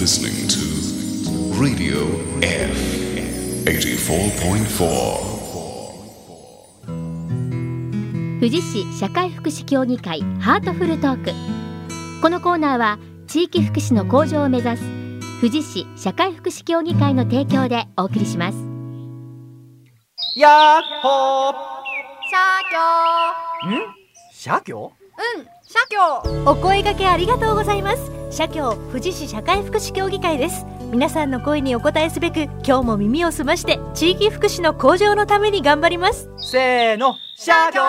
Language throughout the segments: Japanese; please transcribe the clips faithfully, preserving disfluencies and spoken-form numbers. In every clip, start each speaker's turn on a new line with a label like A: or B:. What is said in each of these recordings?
A: listening to Radio F はちじゅうよんてんよん。
B: 富士市社会福祉協議会ハートフルトーク。このコーナーは地域福祉の向上を目指す富士市社会福祉協議会の提供でお送りします。
C: やっほー。
D: 社協。
C: ん？社協？
D: うん、社協。
E: お声掛けありがとうございます。社協富士市社会福祉協議会です。皆さんの声にお応えすべく、今日も耳を澄まして地域福祉の向上のために頑張ります。
C: せーの、社協。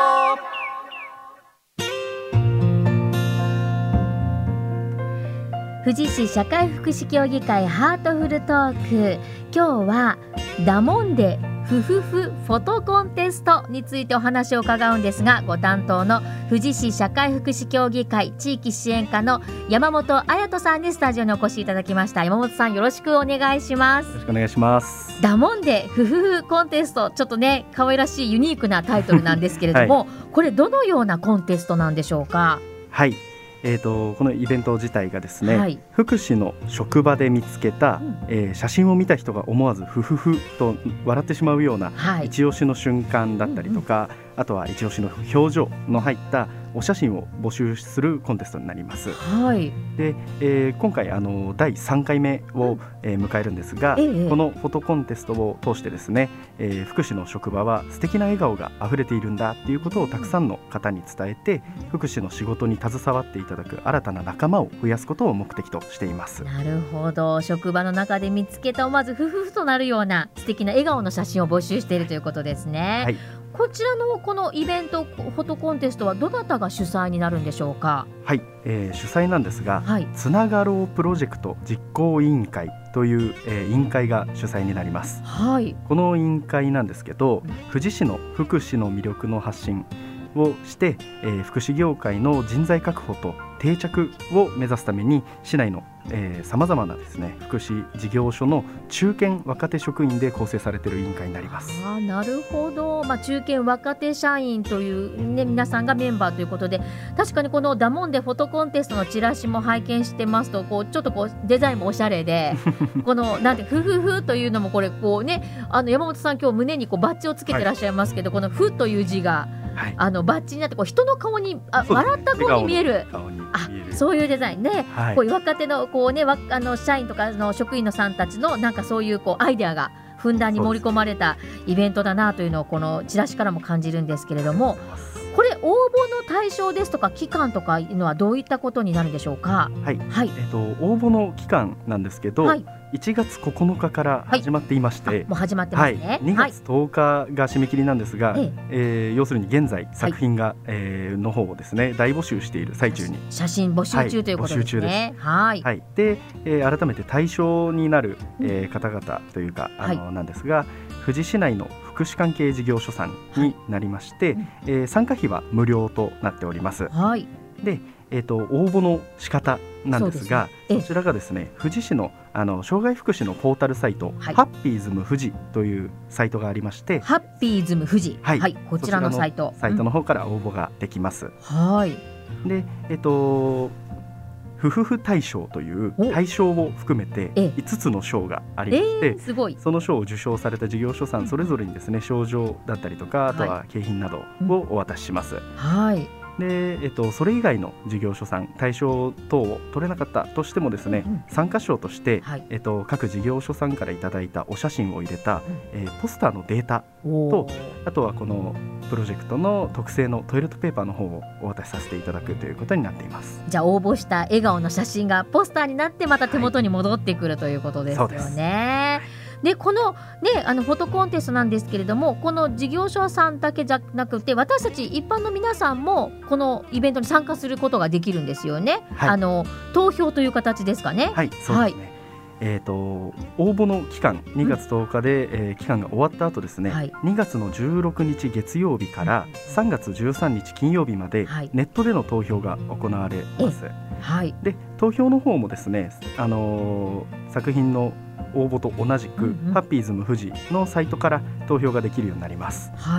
B: 富士市社会福祉協議会ハートフルトーク。今日はダモンデふふふフォトコンテストについてお話を伺うんですが、ご担当の富士市社会福祉協議会地域支援課の山本彩人さんにスタジオにお越しいただきました。山本さん、よろしくお願いします。
F: よろしくお願いします。
B: ダモンデふふふコンテスト、ちょっとね可愛らしいユニークなタイトルなんですけれども、はい、これどのようなコンテストなんでしょうか？
F: はい、えー、とこのイベント自体がですね、はい、福祉の職場で見つけた、うんえー、写真を見た人が思わずフフフと笑ってしまうような、はい、一押しの瞬間だったりとか、うんうん、あとは一押しの表情の入ったお写真を募集するコンテストになります。
B: はい、
F: で、えー、今回あのだいさんかいめを、うんえー、迎えるんですが、ええ、このフォトコンテストを通してですね、えー、福祉の職場は素敵な笑顔があふれているんだっていうことをたくさんの方に伝えて、福祉の仕事に携わっていただく新たな仲間を増やすことを目的としています。
B: なるほど。職場の中で見つけた思わずフフフとなるような素敵な笑顔の写真を募集しているということですね。はい、こちらのこのイベントフォトコンテストはどなたが主催になるんでしょうか？
F: はい、えー、主催なんですが、はい、つながろうプロジェクト実行委員会という、えー、委員会が主催になります。
B: はい、
F: この委員会なんですけど、富士市の福祉の魅力の発信をして、えー、福祉業界の人材確保と定着を目指すために市内のさまざまなですね福祉事業所の中堅若手職員で構成されている委員会になります。
B: あ、なるほど、まあ、中堅若手社員という、ね、皆さんがメンバーということで、確かにこのダモンデフォトコンテストのチラシも拝見してますと、こうちょっとこうデザインもおしゃれでこのなんてフフフというのもこれこうね、あの山本さん今日胸にこうバッジをつけてらっしゃいますけど、はい、このフという字がはい、あのバッジになってこう人の顔にあ、ね、笑った顔に見える、あ、そういうデザインね、はい、こういう若手のこう、ね、あの社員とかの職員のさんたちのなんかそういうこうアイデアがふんだんに盛り込まれたイベントだなというのをこのチラシからも感じるんですけれども、これ応募の対象ですとか期間とかいうのはどういったことになるんでしょうか？
F: はい、はい、えーと、応募の期間なんですけど、はい、いちがつここのかから始まっていまして、はい、
B: もう始まってますね、はい、
F: にがつとおかが締め切りなんですが、はい、えー、要するに現在作品が、はい、えー、の方をですね大募集している最中に
B: 写真募集中ということですね。
F: はい、はい、で、えー、改めて対象になる、えー、方々というかあの、はい、なんですが、富士市内の福祉関係事業所さんになりまして、はい、えー、参加費は無料となっております。
B: はい、
F: で、えーと、応募の仕方なんですが、 そ, そちらがですね富士市 の, あの障害福祉のポータルサイト、はい、ハッピーズム富士というサイトがありまして、
B: ハッピーズム富士、はいはい、こちらのサイト
F: サイトの方から応募ができます。うん、
B: はい、
F: で、えっとふふふ大賞という大賞を含めていつつの賞がありまして、えー、すごい。その賞を受賞された事業所さんそれぞれにですね賞状だったりとか、あとは景品などをお渡しします。
B: はい、
F: で、えっと、それ以外の事業所さん対象等を取れなかったとしてもですね、うん、参加賞として、はい、えっと、各事業所さんからいただいたお写真を入れた、うん、えー、ポスターのデータと、あとはこのプロジェクトの特製のトイレットペーパーの方をお渡しさせていただくということになっています。
B: じゃあ応募した笑顔の写真がポスターになってまた手元に戻ってくる、はい、ということですよね。でこの、ね、あのフォトコンテストなんですけれども、この事業所さんだけじゃなくて私たち一般の皆さんもこのイベントに参加することができるんですよね。はい、あの投票という形ですかね。
F: はい、そうですね。はい、えーと、応募の期間にがつとおかで、うん、えー、期間が終わった後ですね、はい、にがつのじゅうろくにち月曜日からさんがつじゅうさんにち金曜日まで、はい、ネットでの投票が行われます。
B: はい、
F: で投票の方もですね、あのー、作品の応募と同じく、うんうん、ハッピーズム富士のサイトから投票ができるようになります。
B: はい、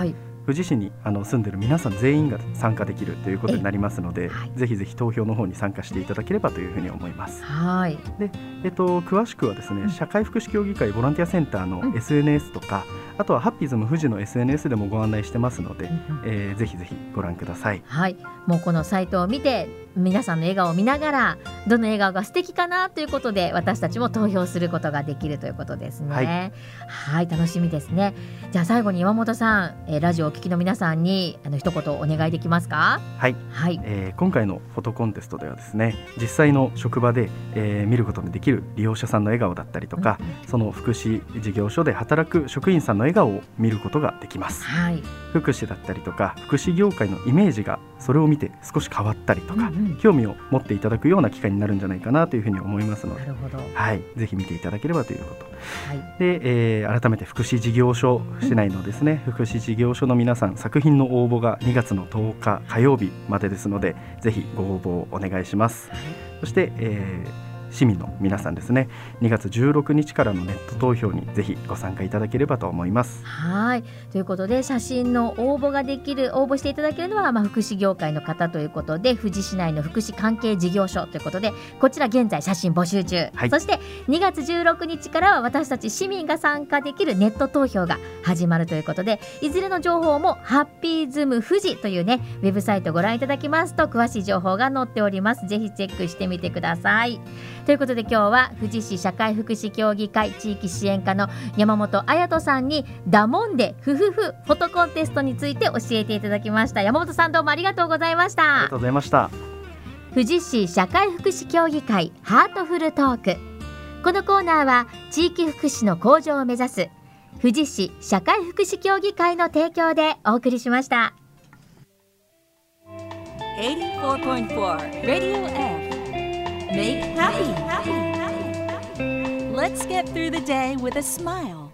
F: 富士市にあの住んでる皆さん全員が参加できるということになりますので、
B: はい、
F: ぜひぜひ投票の方に参加していただければというふうに思います。
B: はい。
F: で、えっと、詳しくはですね、うん、社会福祉協議会ボランティアセンターの エスエヌエス とか、うん、あとはハッピーズム富士の エスエヌエス でもご案内してますので、うん、えー、ぜひぜひご覧ください。
B: はい、もうこのサイトを見て皆さんの笑顔を見ながらどの笑顔が素敵かなということで私たちも投票することができるということですね。はい、はい、楽しみですね。じゃあ最後に山本さん、えー、ラジオをお聞きの皆さんにあの一言お願いできますか？
F: はい、はい、えー、今回のフォトコンテストではですね、実際の職場で、えー、見ることのできる利用者さんの笑顔だったりとか、うんうん、その福祉事業所で働く職員さんの笑顔を見ることができます。はい、福祉だったりとか福祉業界のイメージがそれを見て少し変わったりとか、うんうん、興味を持っていただくような機会になるんじゃないかなというふうに思いますので、なるほど、はい、ぜひ見ていただければということ、はい、で、えー、改めて福祉事業所市内のですね、うん、福祉事業所の皆さん作品の応募がにがつのとおか火曜日までですのでぜひご応募をお願いします。はい、そして、えー市民の皆さんですね、にがつじゅうろくにちからのネット投票にぜひご参加いただければと思います。
B: はい、ということで写真の応募ができる応募していただけるのは、まあ、福祉業界の方ということで富士市内の福祉関係事業所ということでこちら現在写真募集中、はい、そしてにがつじゅうろくにちからは私たち市民が参加できるネット投票が始まるということでいずれの情報もハッピーズム富士というねウェブサイトをご覧いただきますと詳しい情報が載っております。ぜひチェックしてみてください。ということで今日は富士市社会福祉協議会地域支援課の山本彩人さんにダモンデフフフフォトコンテストについて教えていただきました。山本さんどうもありがとうございました。
F: ありがとうございました。
B: 富士市社会福祉協議会ハートフルトーク、このコーナーは地域福祉の向上を目指す富士市社会福祉協議会の提供でお送りしました。
D: はちじゅうよんてんよん Radio F Make happy. Let's get through the day with a smile.